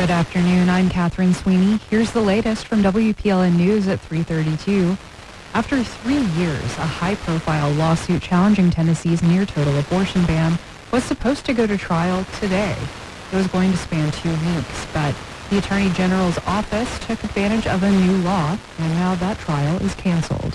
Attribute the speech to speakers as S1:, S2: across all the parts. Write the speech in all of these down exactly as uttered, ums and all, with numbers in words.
S1: Good afternoon. I'm Catherine Sweeney. Here's the latest from W P L N News at three thirty-two. After three years, a high-profile lawsuit challenging Tennessee's near-total abortion ban was supposed to go to trial today. It was going to span two weeks, but the Attorney General's office took advantage of a new law, and now that trial is canceled.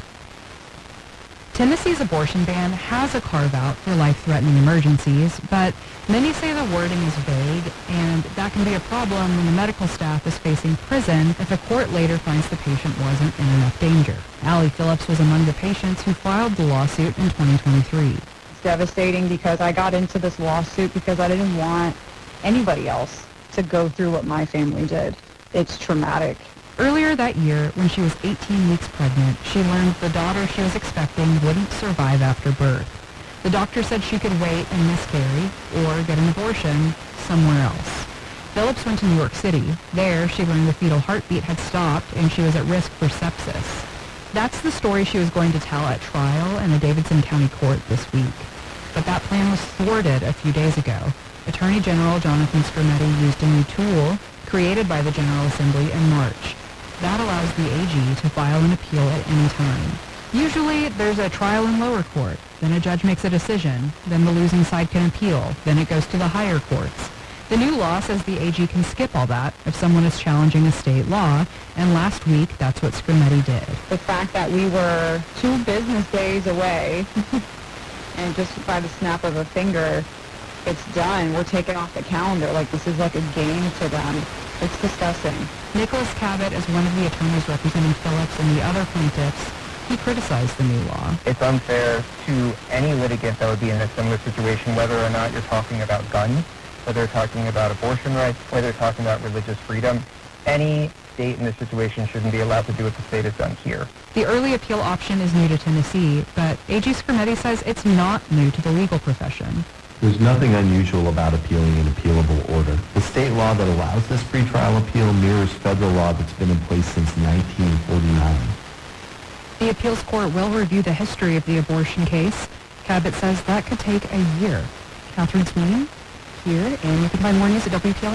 S1: Tennessee's abortion ban has a carve-out for life-threatening emergencies, but many say the wording is vague, and that can be a problem when the medical staff is facing prison if a court later finds the patient wasn't in enough danger. Allie Phillips was among the patients who filed the lawsuit in twenty twenty-three.
S2: It's devastating because I got into this lawsuit because I didn't want anybody else to go through what my family did. It's traumatic.
S1: Earlier that year, when she was eighteen weeks pregnant, she learned the daughter she was expecting wouldn't survive after birth. The doctor said she could wait and miscarry or get an abortion somewhere else. Phillips went to New York City. There, she learned the fetal heartbeat had stopped and she was at risk for sepsis. That's the story she was going to tell at trial in a Davidson County court this week. But that plan was thwarted a few days ago. Attorney General Jonathan Skrmetti used a new tool created by the General Assembly in March. That allows the A G to file an appeal at any time. Usually, there's a trial in lower court, then a judge makes a decision, then the losing side can appeal, then it goes to the higher courts. The new law says the A G can skip all that if someone is challenging a state law, and last week, that's what Skrmetti did.
S2: The fact that we were two business days away, and just by the snap of a finger, it's done. We're taken off the calendar. Like, this is like a game to them. It's disgusting.
S1: Nicholas Cabot is one of the attorneys representing Phillips and the other plaintiffs. He criticized the new law.
S3: It's unfair to any litigant that would be in a similar situation, whether or not you're talking about guns, whether you're talking about abortion rights, whether you're talking about religious freedom. Any state in this situation shouldn't be allowed to do what the state has done here.
S1: The early appeal option is new to Tennessee, but A G Skrmetti says it's not new to the legal profession.
S4: There's nothing unusual about appealing an appealable order. The state law that allows this pretrial appeal mirrors federal law that's been in place since nineteen forty-nine.
S1: The appeals court will review the history of the abortion case. Cabot says that could take a year. Catherine Sweeney here, and you can find more news at W P L.